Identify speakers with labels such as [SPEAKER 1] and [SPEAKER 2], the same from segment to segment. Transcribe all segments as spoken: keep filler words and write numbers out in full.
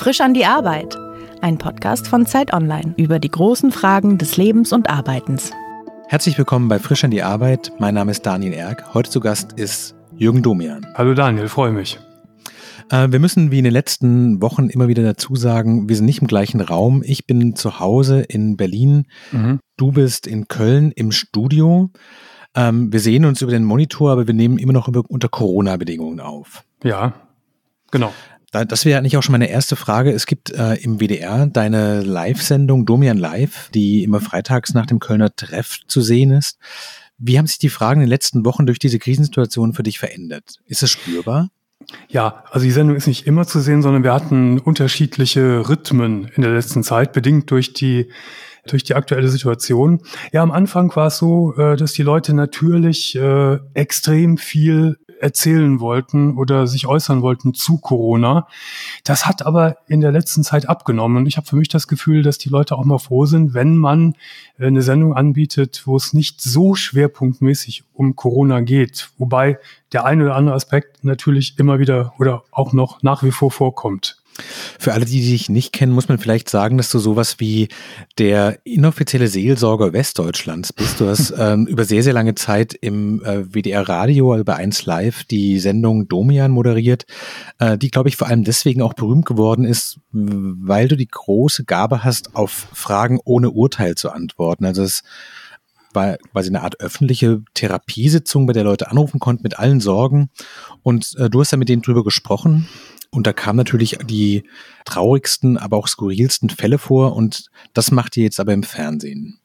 [SPEAKER 1] Frisch an die Arbeit. Ein Podcast von Zeit Online über die großen Fragen des Lebens und Arbeitens.
[SPEAKER 2] Herzlich willkommen bei Frisch an die Arbeit. Mein Name ist Daniel Erck. Heute zu Gast ist Jürgen Domian.
[SPEAKER 3] Hallo Daniel, freue mich.
[SPEAKER 2] Äh, wir müssen wie in den letzten Wochen immer wieder dazu sagen, wir sind nicht im gleichen Raum. Ich bin zu Hause in Berlin. Mhm. Du bist in Köln im Studio. Ähm, wir sehen uns über den Monitor, aber wir nehmen immer noch unter Corona-Bedingungen auf.
[SPEAKER 3] Ja, genau.
[SPEAKER 2] Das wäre eigentlich auch schon meine erste Frage. Es gibt äh, im W D R deine Live-Sendung Domian Live, die immer freitags nach dem Kölner Treff zu sehen ist. Wie haben sich die Fragen in den letzten Wochen durch diese Krisensituation für dich verändert? Ist es spürbar?
[SPEAKER 3] Ja, also die Sendung ist nicht immer zu sehen, sondern wir hatten unterschiedliche Rhythmen in der letzten Zeit, bedingt durch die durch die aktuelle Situation. Ja, am Anfang war es so, dass die Leute natürlich äh, extrem viel erzählen wollten oder sich äußern wollten zu Corona. Das hat aber in der letzten Zeit abgenommen. Und ich habe für mich das Gefühl, dass die Leute auch mal froh sind, wenn man eine Sendung anbietet, wo es nicht so schwerpunktmäßig um Corona geht. Wobei der eine oder andere Aspekt natürlich immer wieder oder auch noch nach wie vor vorkommt.
[SPEAKER 2] Für alle, die dich nicht kennen, muss man vielleicht sagen, dass du sowas wie der inoffizielle Seelsorger Westdeutschlands bist. Du hast ähm, über sehr, sehr lange Zeit im äh, W D R Radio, also bei eins Live, die Sendung Domian moderiert, äh, die, glaube ich, vor allem deswegen auch berühmt geworden ist, weil du die große Gabe hast, auf Fragen ohne Urteil zu antworten. Also es war quasi eine Art öffentliche Therapiesitzung, bei der Leute anrufen konnten mit allen Sorgen. Und äh, du hast da mit denen drüber gesprochen. Und da kamen natürlich die traurigsten, aber auch skurrilsten Fälle vor. Und das macht ihr jetzt aber im Fernsehen.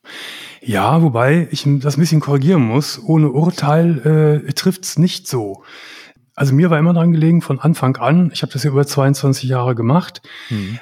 [SPEAKER 3] Ja, wobei ich das ein bisschen korrigieren muss. Ohne Urteil äh, trifft es nicht so. Also mir war immer daran gelegen, von Anfang an, ich habe das ja über zweiundzwanzig Jahre gemacht, mhm.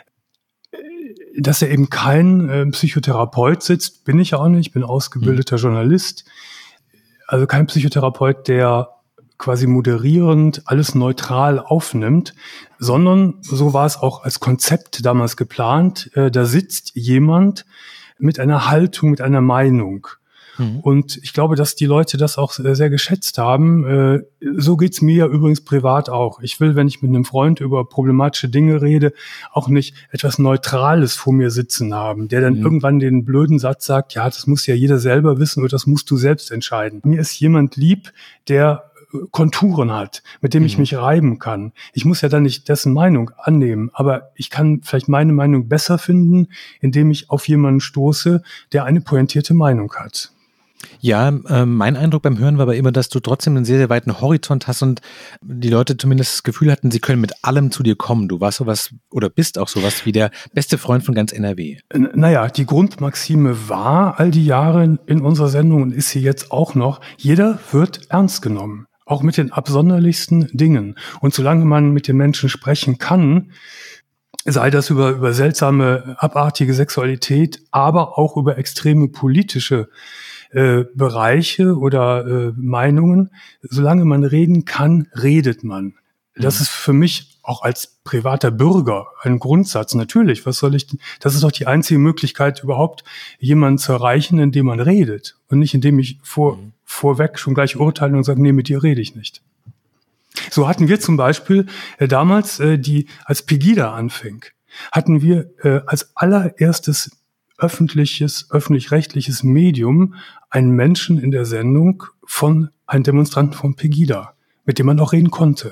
[SPEAKER 3] dass er eben kein äh, Psychotherapeut sitzt. Bin ich ja auch nicht, ich bin ausgebildeter mhm. Journalist. Also kein Psychotherapeut, der quasi moderierend alles neutral aufnimmt, sondern so war es auch als Konzept damals geplant. Äh, da sitzt jemand mit einer Haltung, mit einer Meinung. Mhm. Und ich glaube, dass die Leute das auch sehr geschätzt haben. Äh, so geht's mir ja übrigens privat auch. Ich will, wenn ich mit einem Freund über problematische Dinge rede, auch nicht etwas Neutrales vor mir sitzen haben, der dann mhm. irgendwann den blöden Satz sagt, ja, das muss ja jeder selber wissen oder das musst du selbst entscheiden. Mir ist jemand lieb, der Konturen hat, mit dem ich mich reiben kann. Ich muss ja dann nicht dessen Meinung annehmen, aber ich kann vielleicht meine Meinung besser finden, indem ich auf jemanden stoße, der eine pointierte Meinung hat.
[SPEAKER 2] Ja, äh, mein Eindruck beim Hören war aber immer, dass du trotzdem einen sehr, sehr weiten Horizont hast und die Leute zumindest das Gefühl hatten, sie können mit allem zu dir kommen. Du warst sowas oder bist auch sowas wie der beste Freund von ganz N R W.
[SPEAKER 3] N- naja, die Grundmaxime war all die Jahre in unserer Sendung und ist sie jetzt auch noch, jeder wird ernst genommen. Auch mit den absonderlichsten Dingen. Und solange man mit den Menschen sprechen kann, sei das über, über seltsame, abartige Sexualität, aber auch über extreme politische äh, Bereiche oder äh, Meinungen, solange man reden kann, redet man. Das ist für mich auch als privater Bürger ein Grundsatz. Natürlich, was soll ich, das ist doch die einzige Möglichkeit, überhaupt jemanden zu erreichen, indem man redet und nicht indem ich vor, mhm. vorweg schon gleich urteile und sage, nee, mit dir rede ich nicht. So hatten wir zum Beispiel äh, damals, äh, die als Pegida anfing, hatten wir äh, als allererstes öffentliches, öffentlich-rechtliches Medium einen Menschen in der Sendung von einem Demonstranten von Pegida, mit dem man auch reden konnte.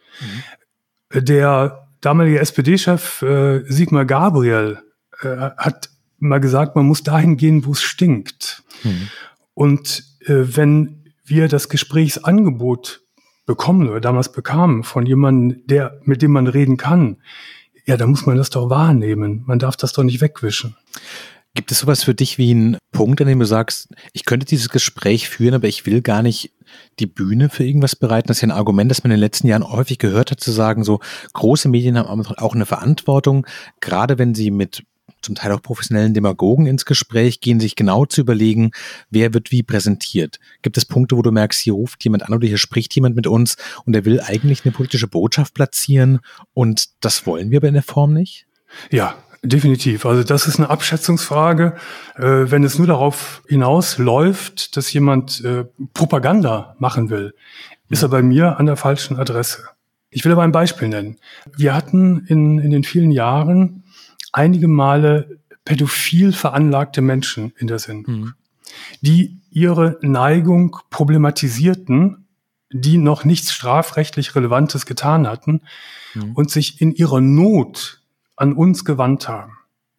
[SPEAKER 3] Mhm. Der damalige S P D-Chef äh, Sigmar Gabriel äh, hat mal gesagt, man muss dahin gehen, wo es stinkt. Mhm. Und äh, wenn wir das Gesprächsangebot bekommen oder damals bekamen von jemandem, der mit dem man reden kann, ja, dann muss man das doch wahrnehmen. Man darf das doch nicht wegwischen.
[SPEAKER 2] Gibt es sowas für dich wie einen Punkt, an dem du sagst, ich könnte dieses Gespräch führen, aber ich will gar nicht die Bühne für irgendwas bereiten? Das ist ja ein Argument, das man in den letzten Jahren häufig gehört hat, zu sagen, so große Medien haben auch eine Verantwortung, gerade wenn sie mit zum Teil auch professionellen Demagogen ins Gespräch gehen, sich genau zu überlegen, wer wird wie präsentiert. Gibt es Punkte, wo du merkst, hier ruft jemand an oder hier spricht jemand mit uns und der will eigentlich eine politische Botschaft platzieren und das wollen wir aber in der Form nicht?
[SPEAKER 3] Ja, definitiv. Also das ist eine Abschätzungsfrage. Äh, wenn es nur darauf hinausläuft, dass jemand äh, Propaganda machen will, ist er bei mir an der falschen Adresse. Ich will aber ein Beispiel nennen. Wir hatten in, in den vielen Jahren einige Male pädophil veranlagte Menschen in der Sendung, mhm. die ihre Neigung problematisierten, die noch nichts strafrechtlich Relevantes getan hatten mhm. und sich in ihrer Not an uns gewandt haben.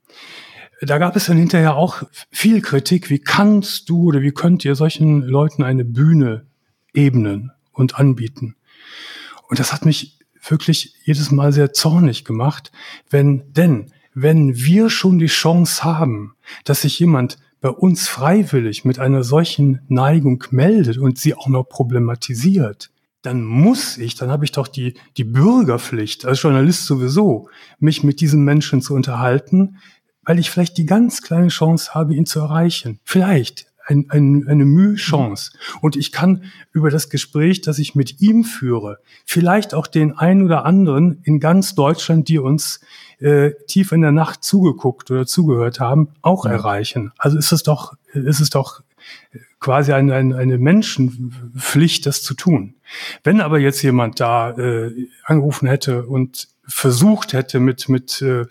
[SPEAKER 3] Da gab es dann hinterher auch viel Kritik. Wie kannst du oder wie könnt ihr solchen Leuten eine Bühne ebnen und anbieten? Und das hat mich wirklich jedes Mal sehr zornig gemacht, wenn, denn wenn wir schon die Chance haben, dass sich jemand bei uns freiwillig mit einer solchen Neigung meldet und sie auch noch problematisiert, dann muss ich, dann habe ich doch die, die Bürgerpflicht, als Journalist sowieso, mich mit diesen Menschen zu unterhalten, weil ich vielleicht die ganz kleine Chance habe, ihn zu erreichen. Vielleicht ein, ein, eine Mühchance. Und ich kann über das Gespräch, das ich mit ihm führe, vielleicht auch den einen oder anderen in ganz Deutschland, die uns äh, tief in der Nacht zugeguckt oder zugehört haben, auch ja. erreichen. Also ist es doch, ist es doch quasi eine, eine, eine Menschenpflicht, das zu tun. Wenn aber jetzt jemand da äh, angerufen hätte und versucht hätte, mit mit äh,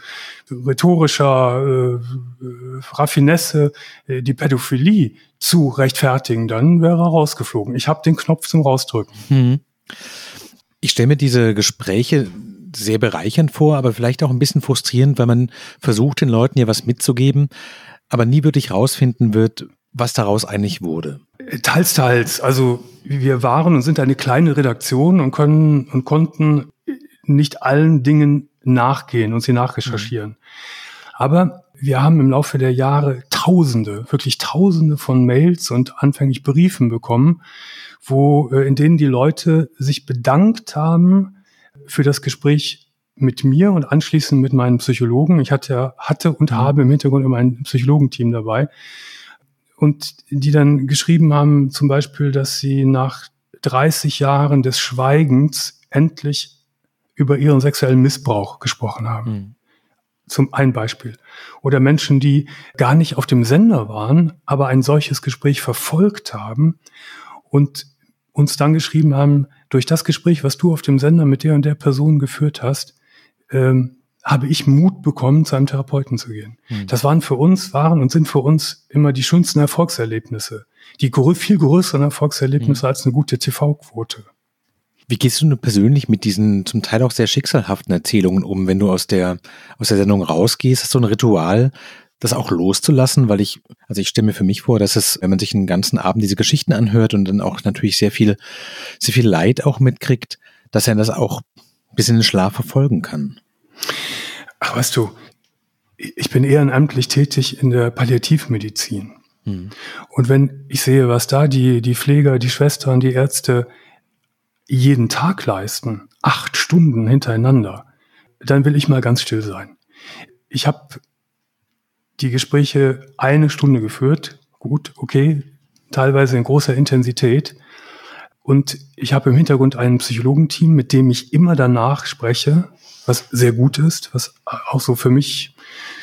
[SPEAKER 3] rhetorischer äh, Raffinesse äh, die Pädophilie zu rechtfertigen, dann wäre er rausgeflogen. Ich habe den Knopf zum Rausdrücken.
[SPEAKER 2] Hm. Ich stelle mir diese Gespräche sehr bereichernd vor, aber vielleicht auch ein bisschen frustrierend, weil man versucht, den Leuten ja was mitzugeben, aber nie wirklich rausfinden wird, was daraus eigentlich wurde.
[SPEAKER 3] Teils, teils. Also wir waren und sind eine kleine Redaktion und können und konnten nicht allen Dingen nachgehen und sie nachrecherchieren. Mhm. Aber wir haben im Laufe der Jahre Tausende, wirklich Tausende von Mails und anfänglich Briefen bekommen, wo in denen die Leute sich bedankt haben für das Gespräch mit mir und anschließend mit meinem Psychologen. Ich hatte, hatte und habe im Hintergrund immer ein Psychologenteam dabei. Und die dann geschrieben haben, zum Beispiel, dass sie nach dreißig Jahren des Schweigens endlich über ihren sexuellen Missbrauch gesprochen haben. Mhm. Zum ein Beispiel. Oder Menschen, die gar nicht auf dem Sender waren, aber ein solches Gespräch verfolgt haben und uns dann geschrieben haben, durch das Gespräch, was du auf dem Sender mit der und der Person geführt hast, ähm, habe ich Mut bekommen, zu einem Therapeuten zu gehen. Mhm. Das waren für uns, waren und sind für uns immer die schönsten Erfolgserlebnisse. Die viel größeren Erfolgserlebnisse mhm. als eine gute T V-Quote.
[SPEAKER 2] Wie gehst du persönlich mit diesen zum Teil auch sehr schicksalhaften Erzählungen um, wenn du aus der aus der Sendung rausgehst? Hast du ein Ritual, das auch loszulassen? Weil ich, also ich stelle mir für mich vor, dass es, wenn man sich einen ganzen Abend diese Geschichten anhört und dann auch natürlich sehr viel, sehr viel Leid auch mitkriegt, dass er das auch bis in den Schlaf verfolgen kann.
[SPEAKER 3] Ach, weißt du, ich bin ehrenamtlich tätig in der Palliativmedizin. Hm. Und wenn ich sehe, was da die die Pfleger, die Schwestern, die Ärzte jeden Tag leisten, acht Stunden hintereinander, dann will ich mal ganz still sein. Ich habe die Gespräche eine Stunde geführt, gut, okay, teilweise in großer Intensität. Und ich habe im Hintergrund ein Psychologenteam, mit dem ich immer danach spreche, was sehr gut ist, was auch so für mich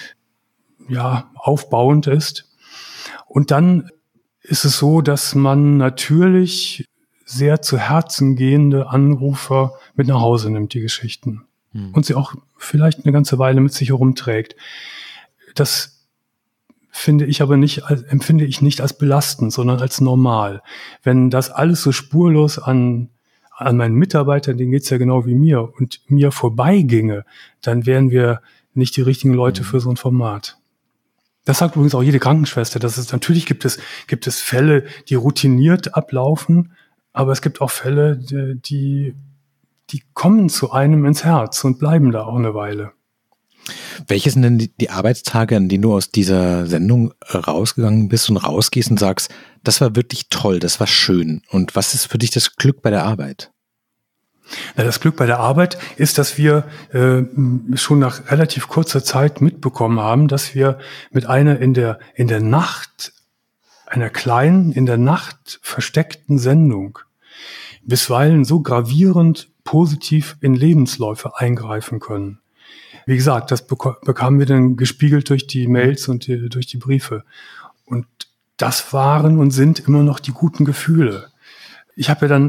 [SPEAKER 3] ja aufbauend ist. Und dann ist es so, dass man natürlich sehr zu Herzen gehende Anrufer mit nach Hause nimmt, die Geschichten. Hm. Und sie auch vielleicht eine ganze Weile mit sich herumträgt. Das finde ich aber nicht, empfinde ich nicht als belastend, sondern als normal. Wenn das alles so spurlos an, an meinen Mitarbeitern, denen geht's ja genau wie mir, und mir vorbeiginge, dann wären wir nicht die richtigen Leute hm. für so ein Format. Das sagt übrigens auch jede Krankenschwester. Das ist, natürlich gibt es, gibt es Fälle, die routiniert ablaufen, aber es gibt auch Fälle, die, die kommen zu einem ins Herz und bleiben da auch eine Weile.
[SPEAKER 2] Welche sind denn die, die Arbeitstage, an denen du aus dieser Sendung rausgegangen bist und rausgehst und sagst, das war wirklich toll, das war schön? Und was ist für dich das Glück bei der Arbeit?
[SPEAKER 3] Na, das Glück bei der Arbeit ist, dass wir äh, schon nach relativ kurzer Zeit mitbekommen haben, dass wir mit einer in der in der Nacht einer kleinen, in der Nacht versteckten Sendung bisweilen so gravierend positiv in Lebensläufe eingreifen können. Wie gesagt, das bek- bekamen wir dann gespiegelt durch die Mails und die, durch die Briefe. Und das waren und sind immer noch die guten Gefühle. Ich habe ja dann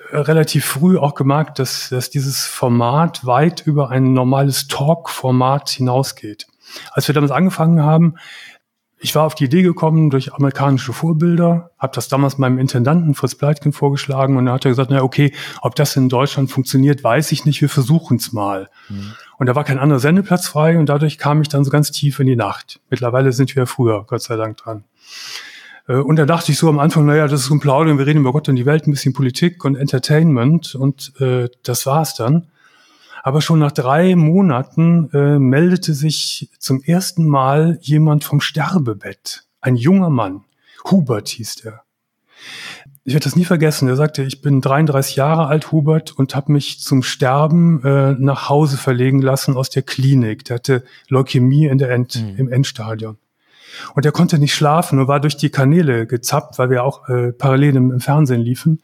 [SPEAKER 3] relativ früh auch gemerkt, dass, dass dieses Format weit über ein normales Talk-Format hinausgeht. Als wir damals angefangen haben, ich war auf die Idee gekommen durch amerikanische Vorbilder, habe das damals meinem Intendanten Fritz Pleitgen vorgeschlagen und er hat gesagt, na okay, ob das in Deutschland funktioniert, weiß ich nicht, wir versuchen es mal. Mhm. Und da war kein anderer Sendeplatz frei und dadurch kam ich dann so ganz tief in die Nacht. Mittlerweile sind wir früher, Gott sei Dank, dran. Und da dachte ich so am Anfang, naja, das ist ein Plaudern, wir reden über Gott und die Welt, ein bisschen Politik und Entertainment und äh, das war's dann. Aber schon nach drei Monaten äh, meldete sich zum ersten Mal jemand vom Sterbebett. Ein junger Mann. Hubert hieß er. Ich werde das nie vergessen. Er sagte, ich bin dreiunddreißig Jahre alt, Hubert, und habe mich zum Sterben äh, nach Hause verlegen lassen aus der Klinik. Der hatte Leukämie in der End, mhm. im Endstadion. Und er konnte nicht schlafen und war durch die Kanäle gezappt, weil wir auch äh, parallel im, im Fernsehen liefen.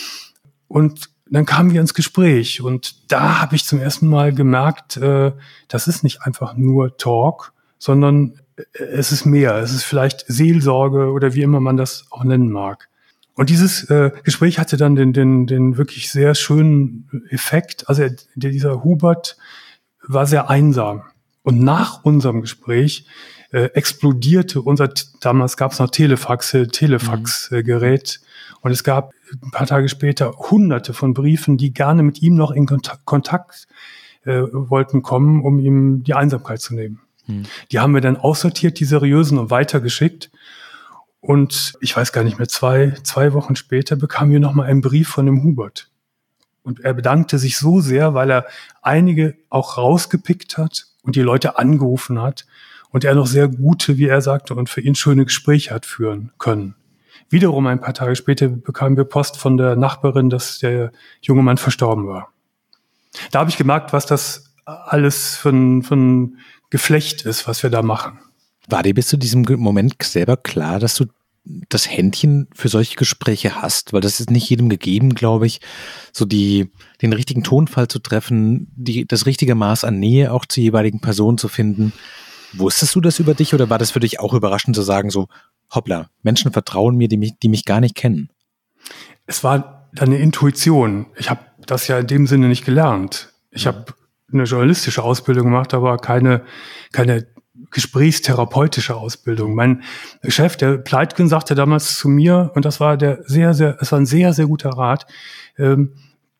[SPEAKER 3] Und dann kamen wir ins Gespräch und da habe ich zum ersten Mal gemerkt, äh, das ist nicht einfach nur Talk, sondern es ist mehr. Es ist vielleicht Seelsorge oder wie immer man das auch nennen mag. Und dieses äh, Gespräch hatte dann den, den, den wirklich sehr schönen Effekt. Also er, dieser Hubert war sehr einsam. Und nach unserem Gespräch äh, explodierte unser, damals gab es noch Telefaxe, Telefaxgerät. Mhm. Und es gab ein paar Tage später hunderte von Briefen, die gerne mit ihm noch in Kontakt, Kontakt äh, wollten kommen, um ihm die Einsamkeit zu nehmen. Hm. Die haben wir dann aussortiert, die seriösen, und weitergeschickt. Und ich weiß gar nicht mehr, zwei, zwei Wochen später bekamen wir nochmal einen Brief von dem Hubert. Und er bedankte sich so sehr, weil er einige auch rausgepickt hat und die Leute angerufen hat und er noch sehr gute, wie er sagte, und für ihn schöne Gespräche hat führen können. Wiederum ein paar Tage später bekamen wir Post von der Nachbarin, dass der junge Mann verstorben war. Da habe ich gemerkt, was das alles für ein, für ein Geflecht ist, was wir da machen.
[SPEAKER 2] War dir bis zu diesem Moment selber klar, dass du das Händchen für solche Gespräche hast? Weil das ist nicht jedem gegeben, glaube ich, so die, den richtigen Tonfall zu treffen, die, das richtige Maß an Nähe auch zur jeweiligen Person zu finden. Wusstest du das über dich oder war das für dich auch überraschend zu sagen, so, hoppla, Menschen vertrauen mir, die mich, die mich gar nicht kennen?
[SPEAKER 3] Es war eine Intuition. Ich habe das ja in dem Sinne nicht gelernt. Ich habe eine journalistische Ausbildung gemacht, aber keine, keine gesprächstherapeutische Ausbildung. Mein Chef, der Pleitgen, sagte damals zu mir, und das war der sehr, sehr, es war ein sehr, sehr guter Rat, ähm,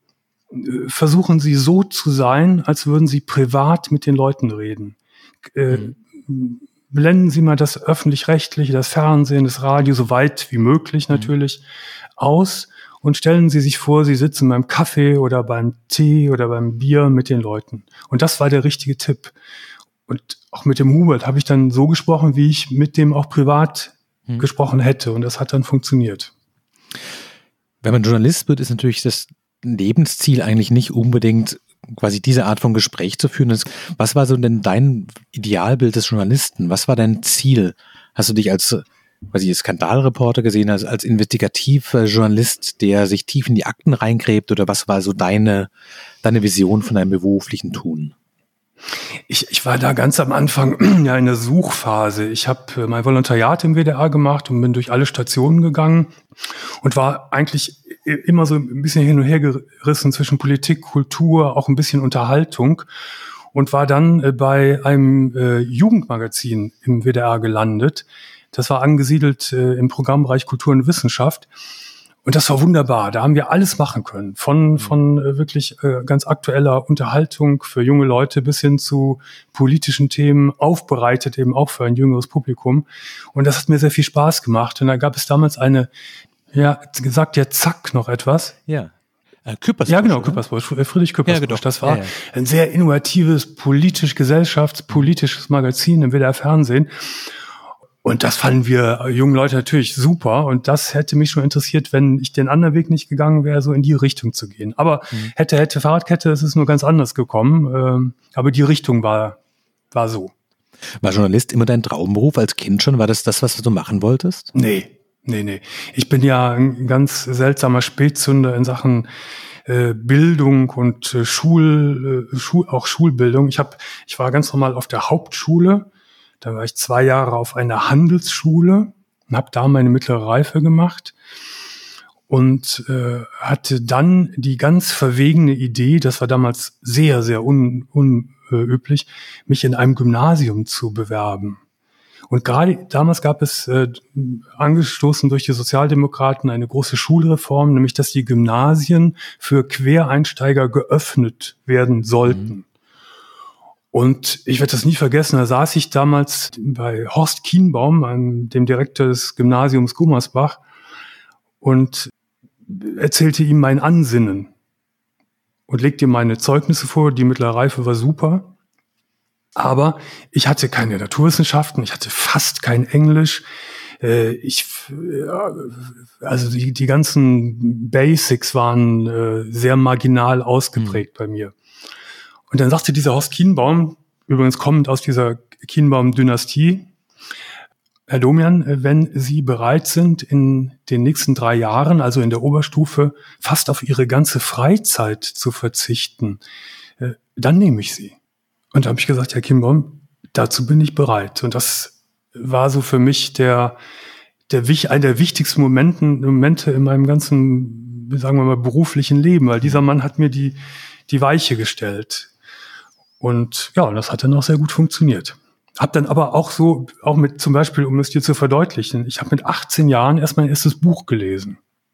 [SPEAKER 3] versuchen Sie so zu sein, als würden Sie privat mit den Leuten reden. Äh, mhm. Blenden Sie mal das Öffentlich-Rechtliche, das Fernsehen, das Radio, so weit wie möglich natürlich, mhm. aus und stellen Sie sich vor, Sie sitzen beim Kaffee oder beim Tee oder beim Bier mit den Leuten. Und das war der richtige Tipp. Und auch mit dem Hubert habe ich dann so gesprochen, wie ich mit dem auch privat mhm. gesprochen hätte. Und das hat dann funktioniert.
[SPEAKER 2] Wenn man Journalist wird, ist natürlich das Lebensziel eigentlich nicht unbedingt quasi diese Art von Gespräch zu führen. Was war so denn dein Idealbild des Journalisten? Was war dein Ziel? Hast du dich als, quasi Skandalreporter gesehen, als, als investigativer Journalist, der sich tief in die Akten reingräbt? Oder was war so deine, deine Vision von deinem beruflichen Tun?
[SPEAKER 3] Ich, ich war da ganz am Anfang ja in der Suchphase. Ich habe mein Volontariat im W D R gemacht und bin durch alle Stationen gegangen und war eigentlich immer so ein bisschen hin und her gerissen zwischen Politik, Kultur, auch ein bisschen Unterhaltung und war dann bei einem äh, Jugendmagazin im W D R gelandet. Das war angesiedelt äh, im Programmbereich Kultur und Wissenschaft. Und das war wunderbar. Da haben wir alles machen können. Von, von äh, wirklich äh, ganz aktueller Unterhaltung für junge Leute bis hin zu politischen Themen, aufbereitet eben auch für ein jüngeres Publikum. Und das hat mir sehr viel Spaß gemacht. Und da gab es damals eine, ja, gesagt ja Zack noch etwas.
[SPEAKER 2] Ja. Äh, Küppersbusch.
[SPEAKER 3] Ja, genau, Küppersbusch, Friedrich Küppersbusch. Ja, genau. Das war ja, ja. ein sehr innovatives, politisch, gesellschaftspolitisches Magazin im W D R Fernsehen. Und das fanden wir jungen Leute natürlich super. Und das hätte mich schon interessiert, wenn ich den anderen Weg nicht gegangen wäre, so in die Richtung zu gehen. Aber mhm. hätte, hätte, Fahrradkette, es ist nur ganz anders gekommen. Ähm, aber die Richtung war, war so.
[SPEAKER 2] War Journalist immer dein Traumberuf als Kind schon? War das das, was du machen wolltest?
[SPEAKER 3] Nee, nee, nee. Ich bin ja ein ganz seltsamer Spätzünder in Sachen äh, Bildung und äh, Schul, äh, Schul, auch Schulbildung. Ich hab, ich war ganz normal auf der Hauptschule. Da war ich zwei Jahre auf einer Handelsschule und habe da meine mittlere Reife gemacht. und äh, hatte dann die ganz verwegene Idee, das war damals sehr, sehr un, unüblich, mich in einem Gymnasium zu bewerben. Und gerade damals gab es, äh, angestoßen durch die Sozialdemokraten, eine große Schulreform, nämlich dass die Gymnasien für Quereinsteiger geöffnet werden sollten. Mhm. Und ich werde das nie vergessen, da saß ich damals bei Horst Kienbaum, einem, dem Direktor des Gymnasiums Gummersbach, und erzählte ihm mein Ansinnen und legte ihm meine Zeugnisse vor, die mittlere Reife war super. Aber ich hatte keine Naturwissenschaften, ich hatte fast kein Englisch. Äh, ich, also die, die ganzen Basics waren äh, sehr marginal ausgeprägt mhm. bei mir. Und dann sagte dieser Horst Kienbaum, übrigens kommend aus dieser Kienbaum-Dynastie, Herr Domian, wenn Sie bereit sind, in den nächsten drei Jahren, also in der Oberstufe, fast auf Ihre ganze Freizeit zu verzichten, äh, dann nehme ich Sie. Und da habe ich gesagt, Herr Kienbaum, dazu bin ich bereit. Und das war so für mich der, der einer der wichtigsten Momenten, Momente in meinem ganzen, sagen wir mal, beruflichen Leben, weil dieser Mann hat mir die, die Weiche gestellt. Und ja, das hat dann auch sehr gut funktioniert. Hab dann aber auch so, auch mit zum Beispiel, um es dir zu verdeutlichen, ich habe mit achtzehn Jahren erst mein erstes Buch gelesen.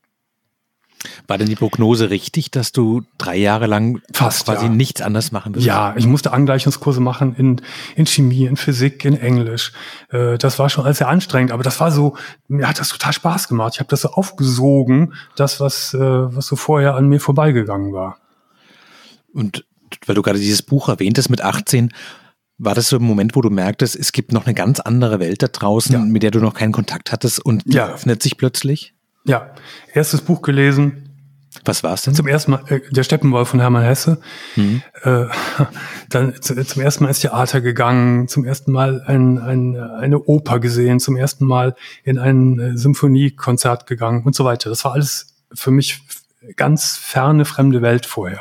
[SPEAKER 2] War denn die Prognose richtig, dass du drei Jahre lang
[SPEAKER 3] fast
[SPEAKER 2] quasi
[SPEAKER 3] ja.
[SPEAKER 2] nichts anderes machen würdest?
[SPEAKER 3] Ja, ich musste Angleichungskurse machen in, in Chemie, in Physik, in Englisch. Äh, das war schon alles sehr anstrengend, aber das war so, mir hat das total Spaß gemacht. Ich habe das so aufgesogen, das, was, äh, was so vorher an mir vorbeigegangen war.
[SPEAKER 2] Und weil du gerade dieses Buch erwähntest mit achtzehn, war das so ein Moment, wo du merktest, es gibt noch eine ganz andere Welt da draußen, ja. mit der du noch keinen Kontakt hattest und die ja. öffnet sich plötzlich?
[SPEAKER 3] Ja, erstes Buch gelesen.
[SPEAKER 2] Was war es denn?
[SPEAKER 3] Zum ersten Mal, äh, der Steppenwolf von Hermann Hesse. Mhm. Äh, dann zu, zum ersten Mal ins Theater gegangen, zum ersten Mal ein, ein, eine Oper gesehen, zum ersten Mal in ein äh, Symphoniekonzert gegangen und so weiter. Das war alles für mich ganz ferne, fremde Welt vorher.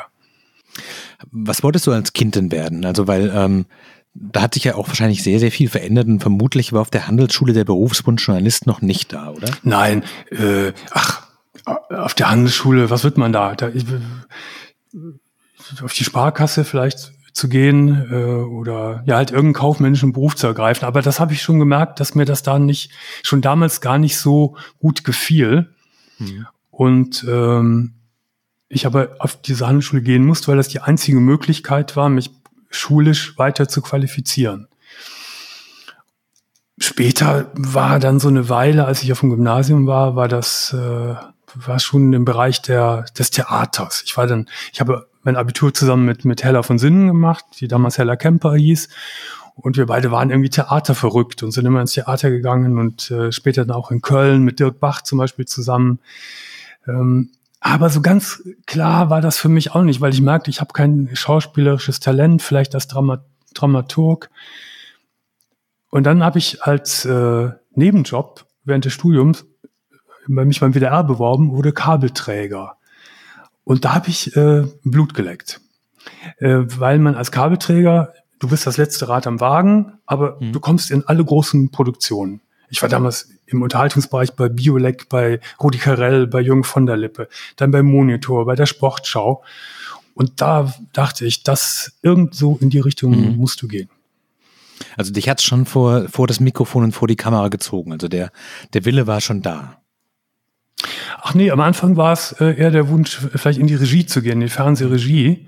[SPEAKER 2] Was wolltest du als Kind denn werden? Also weil ähm, da hat sich ja auch wahrscheinlich sehr, sehr viel verändert und vermutlich war auf der Handelsschule der Berufswunsch Journalist noch nicht da, oder?
[SPEAKER 3] Nein, äh, ach, auf der Handelsschule, was wird man da? da ich, auf die Sparkasse vielleicht zu gehen äh, oder ja halt irgendeinen kaufmännischen Beruf zu ergreifen. Aber das habe ich schon gemerkt, dass mir das da nicht, schon damals gar nicht so gut gefiel. Mhm. Und ähm, ich aber auf diese Handelsschule gehen musste, weil das die einzige Möglichkeit war, mich schulisch weiter zu qualifizieren. Später war dann so eine Weile, als ich auf dem Gymnasium war, war das äh, war schon im Bereich der des Theaters. Ich war dann, ich habe mein Abitur zusammen mit mit Hella von Sinnen gemacht, die damals Hella Kemper hieß, und wir beide waren irgendwie theaterverrückt und sind immer ins Theater gegangen und äh, später dann auch in Köln mit Dirk Bach zum Beispiel zusammen. Ähm, Aber so ganz klar war das für mich auch nicht, weil ich merkte, ich habe kein schauspielerisches Talent, vielleicht als Drama- Dramaturg. Und dann habe ich als äh, Nebenjob während des Studiums bei mich beim W D R beworben, wurde Kabelträger. Und da habe ich äh, Blut geleckt. Äh, weil man als Kabelträger, du bist das letzte Rad am Wagen, aber mhm. du kommst in alle großen Produktionen. Ich war damals im Unterhaltungsbereich bei Biolek, bei Rudi Carrell, bei Jürgen von der Lippe, dann beim Monitor, bei der Sportschau. Und da dachte ich, das irgend so in die Richtung mhm. musst du gehen.
[SPEAKER 2] Also dich hat's schon vor, vor das Mikrofon und vor die Kamera gezogen. Also der, der Wille war schon da.
[SPEAKER 3] Ach nee, am Anfang war es äh, eher der Wunsch, vielleicht in die Regie zu gehen, in die Fernsehregie.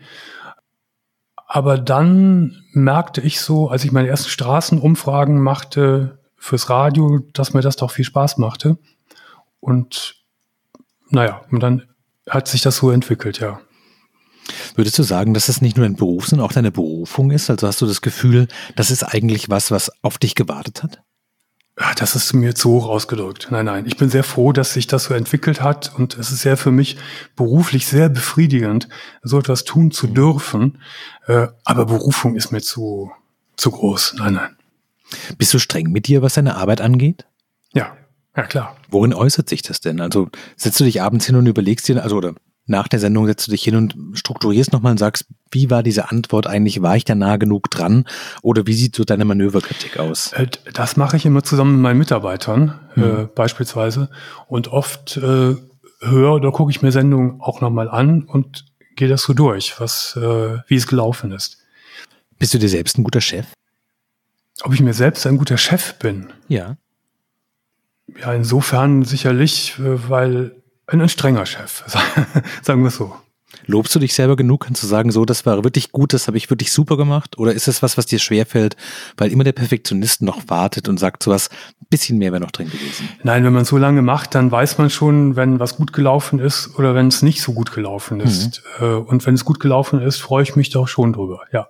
[SPEAKER 3] Aber dann merkte ich so, als ich meine ersten Straßenumfragen machte fürs Radio, dass mir das doch viel Spaß machte. Und naja, und dann hat sich das so entwickelt, ja.
[SPEAKER 2] Würdest du sagen, dass es nicht nur ein Beruf, sondern auch deine Berufung ist? Also hast du das Gefühl, das ist eigentlich was, was auf dich gewartet hat?
[SPEAKER 3] Ja, das ist mir zu hoch ausgedrückt. Nein, nein. Ich bin sehr froh, dass sich das so entwickelt hat. Und es ist sehr für mich beruflich sehr befriedigend, so etwas tun zu dürfen. Aber Berufung ist mir zu, zu groß. Nein, nein.
[SPEAKER 2] Bist du streng mit dir, was deine Arbeit angeht?
[SPEAKER 3] Ja, ja klar.
[SPEAKER 2] Worin äußert sich das denn? Also setzt du dich abends hin und überlegst dir, also oder nach der Sendung setzt du dich hin und strukturierst nochmal und sagst, wie war diese Antwort eigentlich? War ich da nah genug dran? Oder wie sieht so deine Manöverkritik aus?
[SPEAKER 3] Das mache ich immer zusammen mit meinen Mitarbeitern, mhm. äh, beispielsweise. Und oft äh, höre, da gucke ich mir Sendungen auch nochmal an und gehe das so durch, was, äh, wie es gelaufen ist.
[SPEAKER 2] Bist du dir selbst ein guter Chef?
[SPEAKER 3] Ob ich mir selbst ein guter Chef bin?
[SPEAKER 2] Ja.
[SPEAKER 3] Ja, insofern sicherlich, weil ein, ein strenger Chef, sagen wir es so.
[SPEAKER 2] Lobst du dich selber genug? Kannst du sagen, so, das war wirklich gut, das habe ich wirklich super gemacht? Oder ist es was, was dir schwerfällt, weil immer der Perfektionist noch wartet und sagt, so was, ein bisschen mehr wäre noch drin gewesen?
[SPEAKER 3] Nein, wenn man so lange macht, dann weiß man schon, wenn was gut gelaufen ist oder wenn es nicht so gut gelaufen ist. Mhm. Und wenn es gut gelaufen ist, freue ich mich doch schon drüber, ja.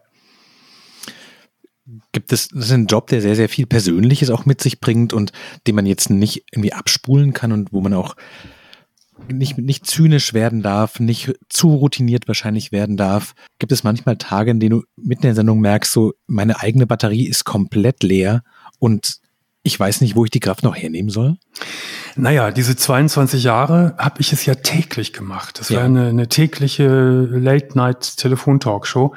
[SPEAKER 2] Gibt es, das ist ein Job, der sehr, sehr viel Persönliches auch mit sich bringt und den man jetzt nicht irgendwie abspulen kann und wo man auch nicht, nicht zynisch werden darf, nicht zu routiniert wahrscheinlich werden darf. Gibt es manchmal Tage, in denen du mitten in der Sendung merkst, so meine eigene Batterie ist komplett leer und ich weiß nicht, wo ich die Kraft noch hernehmen soll?
[SPEAKER 3] Naja, diese zweiundzwanzig Jahre habe ich es ja täglich gemacht. Das
[SPEAKER 2] ja.
[SPEAKER 3] war eine, eine tägliche Late-Night-Telefon-Talkshow.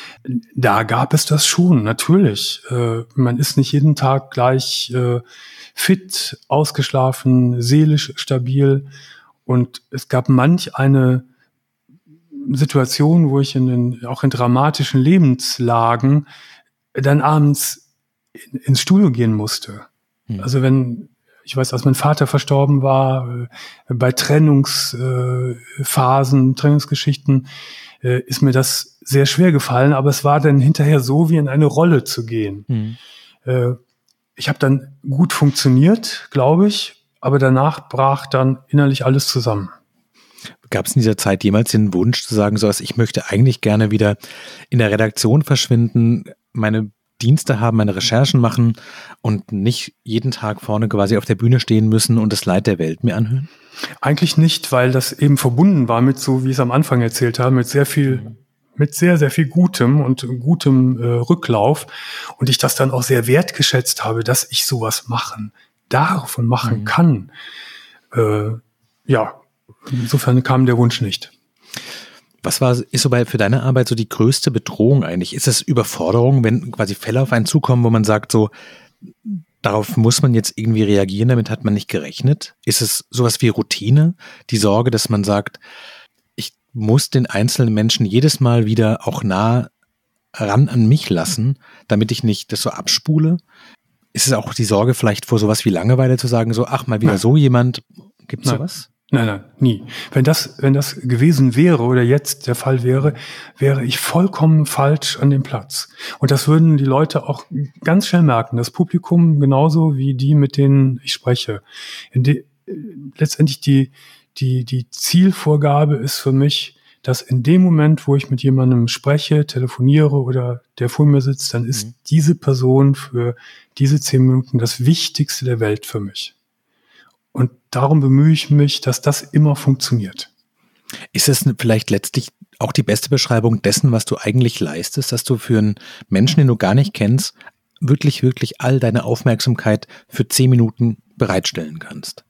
[SPEAKER 3] Da gab es das schon, natürlich. Äh, man ist nicht jeden Tag gleich äh, fit, ausgeschlafen, seelisch stabil. Und es gab manch eine Situation, wo ich in den, auch in dramatischen Lebenslagen dann abends in, ins Studio gehen musste. Hm. Also wenn, ich weiß, als mein Vater verstorben war, äh, bei Trennungsphasen, äh, Trennungsgeschichten, äh, ist mir das sehr schwer gefallen, aber es war dann hinterher so, wie in eine Rolle zu gehen. Hm. Äh, ich habe dann gut funktioniert, glaube ich, aber danach brach dann innerlich alles zusammen.
[SPEAKER 2] Gab es in dieser Zeit jemals den Wunsch zu sagen, so was, ich möchte eigentlich gerne wieder in der Redaktion verschwinden, meine Dienste haben, meine Recherchen machen und nicht jeden Tag vorne quasi auf der Bühne stehen müssen und das Leid der Welt mir anhören?
[SPEAKER 3] Eigentlich nicht, weil das eben verbunden war mit, so wie ich es am Anfang erzählt habe, mit sehr viel, mit sehr, sehr viel Gutem und gutem äh, Rücklauf und ich das dann auch sehr wertgeschätzt habe, dass ich sowas machen darf und machen mhm. kann. Äh, ja, insofern kam der Wunsch nicht.
[SPEAKER 2] Was war, ist so bei, für deine Arbeit so die größte Bedrohung eigentlich? Ist es Überforderung, wenn quasi Fälle auf einen zukommen, wo man sagt, so, darauf muss man jetzt irgendwie reagieren, damit hat man nicht gerechnet? Ist es sowas wie Routine? Die Sorge, dass man sagt, ich muss den einzelnen Menschen jedes Mal wieder auch nah ran an mich lassen, damit ich nicht das so abspule? Ist es auch die Sorge vielleicht vor sowas wie Langeweile zu sagen, so, ach, mal wieder nein. so jemand, gibt's
[SPEAKER 3] nein.
[SPEAKER 2] sowas?
[SPEAKER 3] Nein, nein, nie. Wenn das, wenn das gewesen wäre oder jetzt der Fall wäre, wäre ich vollkommen falsch an dem Platz. Und das würden die Leute auch ganz schnell merken. Das Publikum genauso wie die, mit denen ich spreche. In die, letztendlich die, die, die Zielvorgabe ist für mich, dass in dem Moment, wo ich mit jemandem spreche, telefoniere oder der vor mir sitzt, dann ist mhm. diese Person für diese zehn Minuten das Wichtigste der Welt für mich. Und darum bemühe ich mich, dass das immer funktioniert.
[SPEAKER 2] Ist es vielleicht letztlich auch die beste Beschreibung dessen, was du eigentlich leistest, dass du für einen Menschen, den du gar nicht kennst, wirklich, wirklich all deine Aufmerksamkeit für zehn Minuten bereitstellen kannst?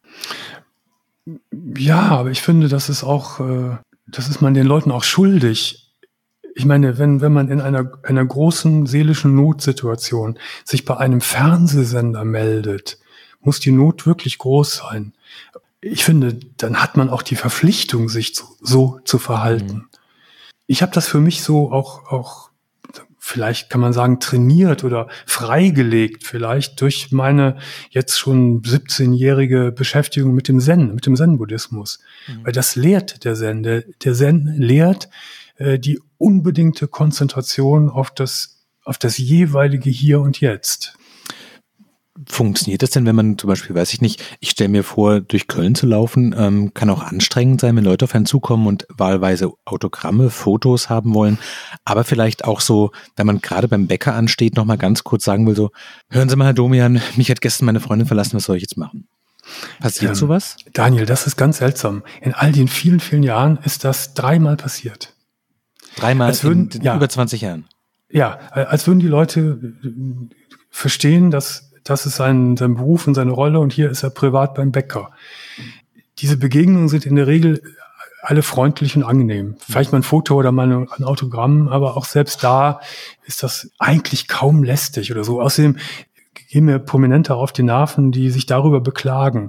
[SPEAKER 3] Ja, aber ich finde, das ist auch, das ist man den Leuten auch schuldig. Ich meine, wenn, wenn man in einer, einer großen seelischen Notsituation sich bei einem Fernsehsender meldet, muss die Not wirklich groß sein. Ich finde, dann hat man auch die Verpflichtung, sich so, so zu verhalten. Mhm. Ich habe das für mich so auch, auch, vielleicht kann man sagen, trainiert oder freigelegt vielleicht durch meine jetzt schon siebzehnjährige Beschäftigung mit dem Zen, mit dem Zen-Buddhismus. Mhm. Weil das lehrt der Zen. Der, der Zen lehrt äh, die unbedingte Konzentration auf das, auf das jeweilige Hier und Jetzt.
[SPEAKER 2] Funktioniert das denn, wenn man zum Beispiel, weiß ich nicht, ich stelle mir vor, durch Köln zu laufen, ähm, kann auch anstrengend sein, wenn Leute auf einen zukommen und wahlweise Autogramme, Fotos haben wollen, aber vielleicht auch so, wenn man gerade beim Bäcker ansteht, nochmal ganz kurz sagen will, so, hören Sie mal, Herr Domian, mich hat gestern meine Freundin verlassen, was soll ich jetzt machen? Passiert ähm, sowas?
[SPEAKER 3] Daniel, das ist ganz seltsam. In all den vielen, vielen Jahren ist das dreimal passiert.
[SPEAKER 2] Dreimal als würden, in, in ja, über zwanzig Jahren?
[SPEAKER 3] Ja, als würden die Leute verstehen, dass das ist sein, sein Beruf und seine Rolle und hier ist er privat beim Bäcker. Diese Begegnungen sind in der Regel alle freundlich und angenehm. Vielleicht mal ein Foto oder mal ein Autogramm, aber auch selbst da ist das eigentlich kaum lästig oder so. Außerdem gehen mir Prominente auf die Nerven, die sich darüber beklagen.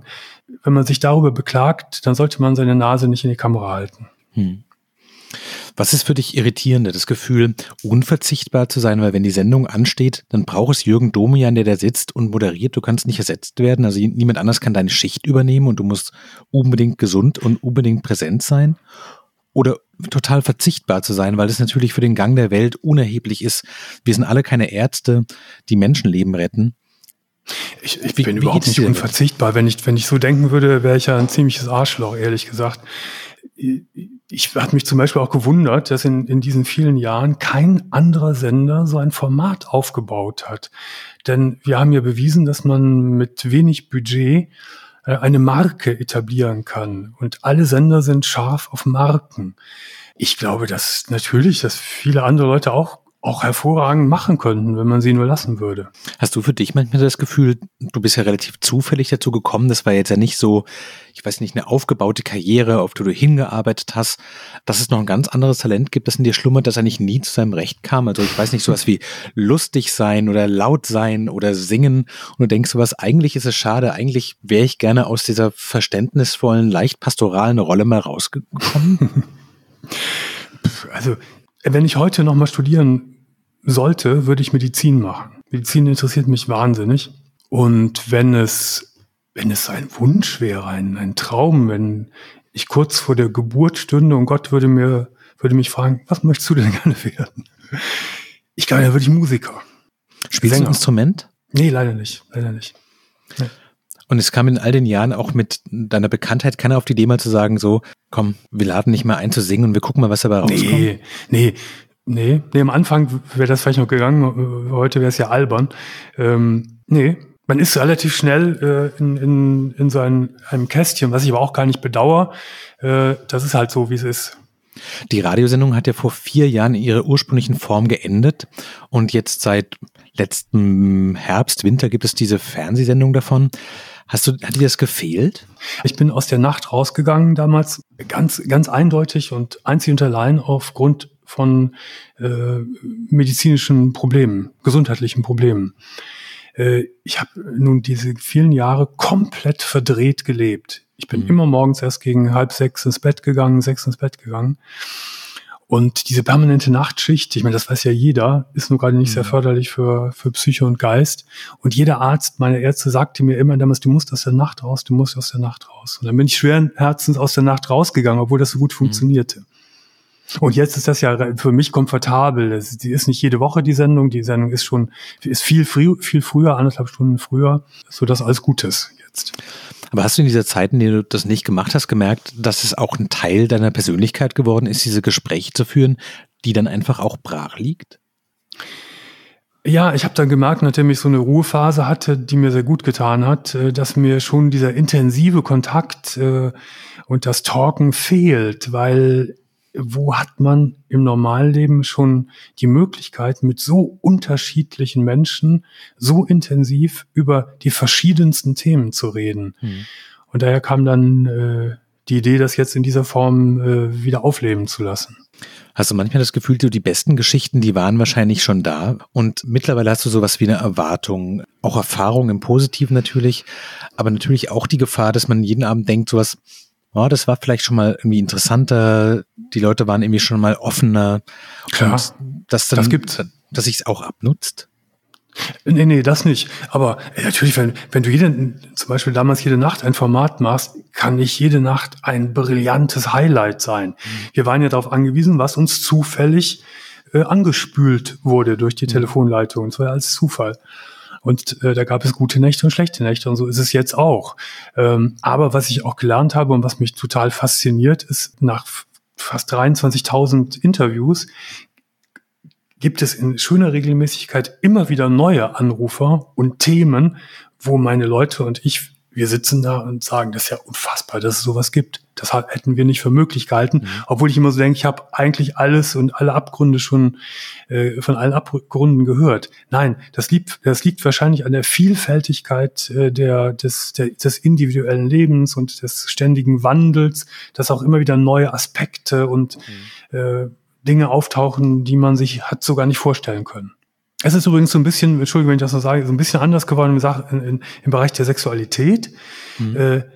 [SPEAKER 3] wenn man sich darüber beklagt, dann sollte man seine Nase nicht in die Kamera halten.
[SPEAKER 2] Hm. Was ist für dich irritierender? Das Gefühl, unverzichtbar zu sein, weil wenn die Sendung ansteht, dann braucht es Jürgen Domian, der da sitzt und moderiert. Du kannst nicht ersetzt werden. Also niemand anders kann deine Schicht übernehmen und du musst unbedingt gesund und unbedingt präsent sein. Oder total verzichtbar zu sein, weil es natürlich für den Gang der Welt unerheblich ist. Wir sind alle keine Ärzte, die Menschenleben retten.
[SPEAKER 3] Ich, ich wie, bin wie überhaupt nicht unverzichtbar. Wenn ich, wenn ich so denken würde, wäre ich ja ein ziemliches Arschloch, ehrlich gesagt. Ich habe mich zum Beispiel auch gewundert, dass in, in diesen vielen Jahren kein anderer Sender so ein Format aufgebaut hat. Denn wir haben ja bewiesen, dass man mit wenig Budget äh, eine Marke etablieren kann. Und alle Sender sind scharf auf Marken. Ich glaube, dass natürlich, dass viele andere Leute auch auch hervorragend machen könnten, wenn man sie nur lassen würde.
[SPEAKER 2] Hast du für dich manchmal das Gefühl, du bist ja relativ zufällig dazu gekommen, das war jetzt ja nicht so, ich weiß nicht, eine aufgebaute Karriere, auf die du hingearbeitet hast, dass es noch ein ganz anderes Talent gibt, das in dir schlummert, das eigentlich nie zu seinem Recht kam? Also ich weiß nicht, sowas wie lustig sein oder laut sein oder singen und du denkst sowas, eigentlich ist es schade, eigentlich wäre ich gerne aus dieser verständnisvollen, leicht pastoralen Rolle mal rausgekommen.
[SPEAKER 3] Also wenn ich heute noch mal studieren sollte, würde ich Medizin machen. Medizin interessiert mich wahnsinnig. Und wenn es, wenn es ein Wunsch wäre, ein, ein Traum, wenn ich kurz vor der Geburt stünde und Gott würde mir, würde mich fragen, was möchtest du denn gerne werden? Ich glaube, da würde ich Musiker.
[SPEAKER 2] Spielst du ein Instrument?
[SPEAKER 3] Nee, leider nicht, leider nicht. Nee.
[SPEAKER 2] Und es kam in all den Jahren auch mit deiner Bekanntheit keiner auf die Idee mal zu sagen, so, komm, wir laden nicht mal ein zu singen und wir gucken mal, was dabei rauskommt.
[SPEAKER 3] Nee, nee, nee, nee, am Anfang wäre das vielleicht noch gegangen, heute wäre es ja albern. Ähm, nee, man ist relativ schnell äh, in, in, in so ein, einem Kästchen, was ich aber auch gar nicht bedauere. Äh, das ist halt so, wie es ist.
[SPEAKER 2] Die Radiosendung hat ja vor vier Jahren in ihrer ursprünglichen Form geendet und jetzt seit letztem Herbst, Winter gibt es diese Fernsehsendung davon. Hast du, hat dir das gefehlt?
[SPEAKER 3] Ich bin aus der Nacht rausgegangen damals, ganz, ganz eindeutig und einzig und allein aufgrund von äh, medizinischen Problemen, gesundheitlichen Problemen. Äh, ich habe nun diese vielen Jahre komplett verdreht gelebt. Ich bin mhm. immer morgens erst gegen halb sechs ins Bett gegangen, sechs ins Bett gegangen. Und diese permanente Nachtschicht, ich meine, das weiß ja jeder, ist nur gerade nicht mhm. sehr förderlich für, für Psyche und Geist. Und jeder Arzt, meine Ärzte, sagte mir immer damals, du musst aus der Nacht raus, du musst aus der Nacht raus. Und dann bin ich schweren Herzens aus der Nacht rausgegangen, obwohl das so gut mhm. funktionierte. Und jetzt ist das ja für mich komfortabel. Das, die ist nicht jede Woche die Sendung. Die Sendung ist schon, ist viel, früh, viel früher, anderthalb Stunden früher, sodass alles gut ist jetzt.
[SPEAKER 2] Aber hast du in dieser Zeit, in der du das nicht gemacht hast, gemerkt, dass es auch ein Teil deiner Persönlichkeit geworden ist, diese Gespräche zu führen, die dann einfach auch brach liegt?
[SPEAKER 3] Ja, ich habe dann gemerkt, nachdem ich so eine Ruhephase hatte, die mir sehr gut getan hat, dass mir schon dieser intensive Kontakt und das Talken fehlt, weil wo hat man im Normalleben schon die Möglichkeit, mit so unterschiedlichen Menschen so intensiv über die verschiedensten Themen zu reden? Hm. Und daher kam dann äh, die Idee, das jetzt in dieser Form äh, wieder aufleben zu lassen.
[SPEAKER 2] Hast du manchmal das Gefühl, du, die besten Geschichten, die waren wahrscheinlich schon da und mittlerweile hast du sowas wie eine Erwartung, auch Erfahrung im Positiven natürlich, aber natürlich auch die Gefahr, dass man jeden Abend denkt, sowas, oh, das war vielleicht schon mal irgendwie interessanter, die Leute waren irgendwie schon mal offener.
[SPEAKER 3] Klar,
[SPEAKER 2] und dass dann,
[SPEAKER 3] das gibt's.
[SPEAKER 2] Dass sich es auch abnutzt?
[SPEAKER 3] Nee, nee, das nicht. Aber äh, natürlich, wenn, wenn du jede, zum Beispiel damals jede Nacht ein Format machst, kann nicht jede Nacht ein brillantes Highlight sein. Mhm. Wir waren ja darauf angewiesen, was uns zufällig äh, angespült wurde durch die mhm. Telefonleitung. Das war ja alles Zufall. Und äh, da gab es gute Nächte und schlechte Nächte und so ist es jetzt auch. Ähm, aber was ich auch gelernt habe und was mich total fasziniert, ist, nach f- fast dreiundzwanzigtausend Interviews gibt es in schöner Regelmäßigkeit immer wieder neue Anrufer und Themen, wo meine Leute und ich, wir sitzen da und sagen, das ist ja unfassbar, dass es sowas gibt. Das hätten wir nicht für möglich gehalten, mhm. obwohl ich immer so denke, ich habe eigentlich alles und alle Abgründe schon äh, von allen Abgründen gehört. Nein, das liegt, das liegt wahrscheinlich an der Vielfältigkeit äh, der, des, der, des individuellen Lebens und des ständigen Wandels, dass auch immer wieder neue Aspekte und mhm. äh, Dinge auftauchen, die man sich hat so gar nicht vorstellen können. Es ist übrigens so ein bisschen, Entschuldigung, wenn ich das noch sage, so ein bisschen anders geworden im, in, in, im Bereich der Sexualität. Mhm. Äh,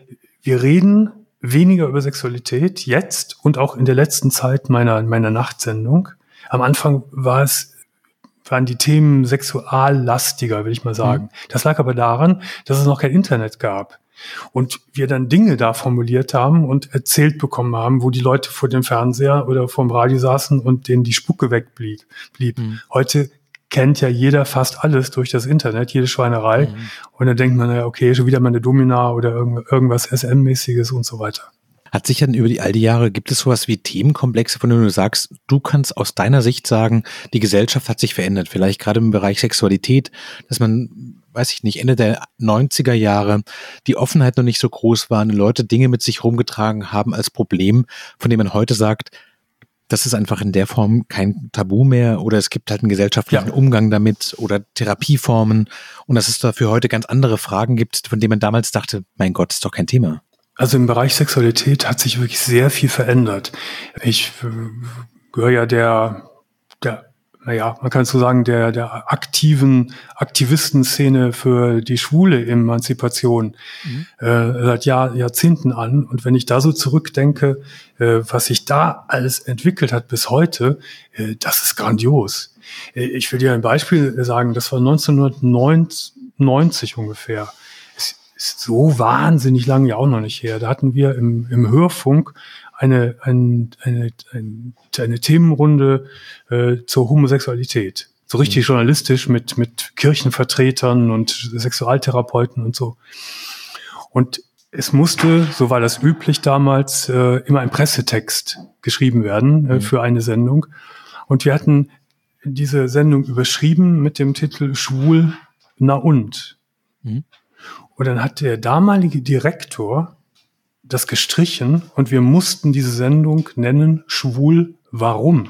[SPEAKER 3] wir reden weniger über Sexualität jetzt und auch in der letzten Zeit meiner, meiner Nachtsendung. Am Anfang war es, waren die Themen sexuallastiger, will ich mal sagen. Mhm. Das lag aber daran, dass es noch kein Internet gab. Und wir dann Dinge da formuliert haben und erzählt bekommen haben, wo die Leute vor dem Fernseher oder vor dem Radio saßen und denen die Spucke wegblieb. blieb. Mhm. Heute kennt ja jeder fast alles durch das Internet, jede Schweinerei. Mhm. Und dann denkt man, ja, okay, schon wieder mal eine Domina oder irgendwas S M-mäßiges und so weiter.
[SPEAKER 2] Hat sich dann über die all die Jahre, gibt es sowas wie Themenkomplexe, von denen du sagst, du kannst aus deiner Sicht sagen, die Gesellschaft hat sich verändert, vielleicht gerade im Bereich Sexualität, dass man, weiß ich nicht, Ende der neunziger Jahre die Offenheit noch nicht so groß war, Leute Dinge mit sich rumgetragen haben als Problem, von dem man heute sagt, das ist einfach in der Form kein Tabu mehr oder es gibt halt einen gesellschaftlichen ja. Umgang damit oder Therapieformen und dass es dafür heute ganz andere Fragen gibt, von denen man damals dachte, mein Gott, ist doch kein Thema.
[SPEAKER 3] Also im Bereich Sexualität hat sich wirklich sehr viel verändert. Ich äh, gehöre ja der, der, naja, man kann so sagen, der, der aktiven Aktivistenszene für die schwule Emanzipation mhm. äh, seit Jahr, Jahrzehnten an. Und wenn ich da so zurückdenke, äh, was sich da alles entwickelt hat bis heute, äh, das ist grandios. Äh, ich will dir ein Beispiel sagen, das war neunzehnhundertneunzig ungefähr. Ist so wahnsinnig lang ja auch noch nicht her. Da hatten wir im, im Hörfunk eine, ein, eine, eine, eine Themenrunde äh, zur Homosexualität. So richtig mhm. journalistisch mit, mit Kirchenvertretern und Sexualtherapeuten und so. Und es musste, so war das üblich damals, äh, immer ein Pressetext geschrieben werden äh, mhm. für eine Sendung. Und wir hatten diese Sendung überschrieben mit dem Titel Schwul, na und? Mhm. Und dann hat der damalige Direktor das gestrichen und wir mussten diese Sendung nennen Schwul, warum?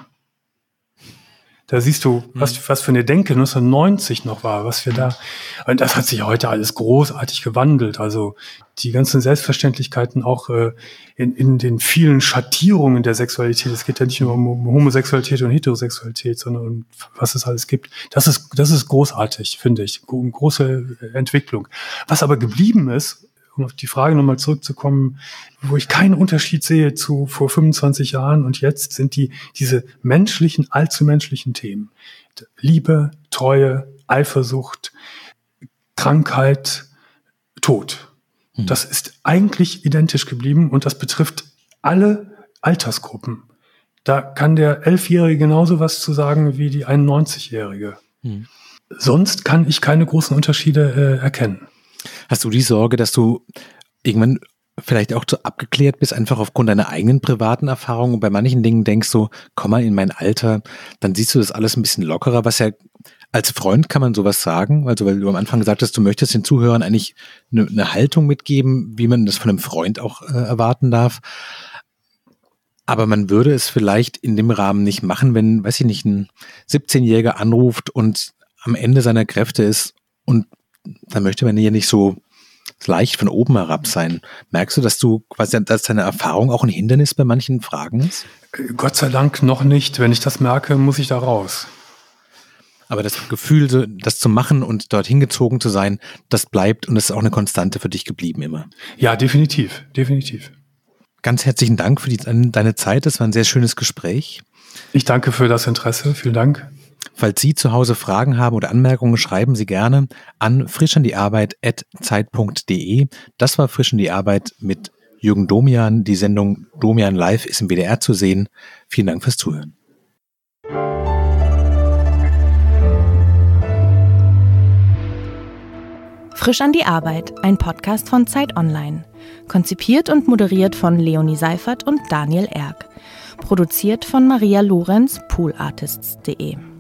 [SPEAKER 3] Da siehst du, was, was für eine Denke neunzehnhundertneunzig noch war, was wir da, und das hat sich heute alles großartig gewandelt. Also die ganzen Selbstverständlichkeiten auch äh, in, in den vielen Schattierungen der Sexualität. Es geht ja nicht nur um, um Homosexualität und Heterosexualität, sondern um was es alles gibt. Das ist, das ist großartig, finde ich. Eine große Entwicklung. Was aber geblieben ist, um auf die Frage nochmal zurückzukommen, wo ich keinen Unterschied sehe zu vor fünfundzwanzig Jahren und jetzt, sind die diese menschlichen, allzu menschlichen Themen. Liebe, Treue, Eifersucht, Krankheit, Tod. Hm. Das ist eigentlich identisch geblieben und das betrifft alle Altersgruppen. Da kann der Elfjährige genauso was zu sagen wie die einundneunzigjährige. Hm. Sonst kann ich keine großen Unterschiede äh, erkennen.
[SPEAKER 2] Hast du die Sorge, dass du irgendwann vielleicht auch zu abgeklärt bist, einfach aufgrund deiner eigenen privaten Erfahrungen und bei manchen Dingen denkst du, komm mal in mein Alter, dann siehst du das alles ein bisschen lockerer, was ja als Freund kann man sowas sagen, also weil du am Anfang gesagt hast, du möchtest den Zuhörern eigentlich eine, eine Haltung mitgeben, wie man das von einem Freund auch äh, erwarten darf. Aber man würde es vielleicht in dem Rahmen nicht machen, wenn, weiß ich nicht, ein siebzehnjähriger anruft und am Ende seiner Kräfte ist und dann möchte man ja nicht so leicht von oben herab sein. Merkst du, dass du quasi, dass deine Erfahrung auch ein Hindernis bei manchen Fragen ist?
[SPEAKER 3] Gott sei Dank noch nicht. Wenn ich das merke, muss ich da raus.
[SPEAKER 2] Aber das Gefühl, das zu machen und dorthin gezogen zu sein, das bleibt und das ist auch eine Konstante für dich geblieben immer.
[SPEAKER 3] Ja, definitiv, definitiv.
[SPEAKER 2] Ganz herzlichen Dank für die, deine Zeit. Das war ein sehr schönes Gespräch.
[SPEAKER 3] Ich danke für das Interesse. Vielen Dank.
[SPEAKER 2] Falls Sie zu Hause Fragen haben oder Anmerkungen, schreiben Sie gerne an frischandiearbeit at zeit punkt de. Das war Frisch an die Arbeit mit Jürgen Domian. Die Sendung Domian Live ist im W D R zu sehen. Vielen Dank fürs Zuhören.
[SPEAKER 1] Frisch an die Arbeit, ein Podcast von Zeit Online. Konzipiert und moderiert von Leonie Seifert und Daniel Erck. Produziert von Maria Lorenz, poolartists punkt de.